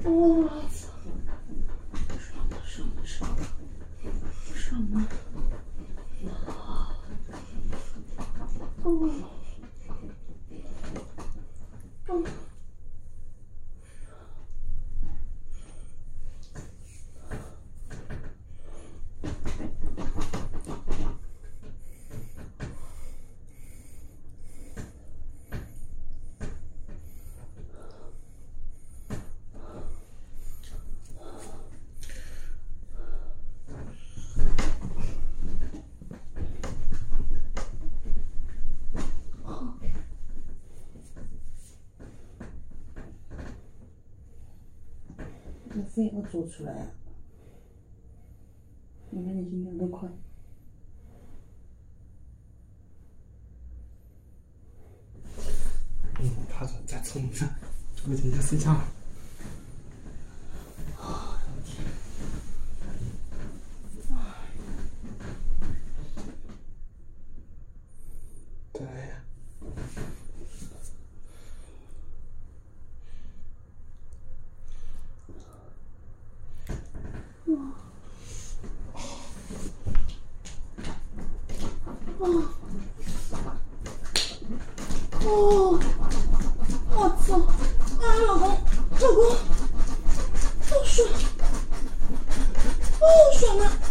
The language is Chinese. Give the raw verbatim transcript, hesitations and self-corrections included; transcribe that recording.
我操！爽吗？爽吗？爽吗？爽吗？哦。哦。这肺要做出来，你看你心跳多快。 嗯，趴着再冲一下，我等一下睡觉。对。 哇！哦！哦！我操！啊，老公，老公，好爽！哦，爽啊！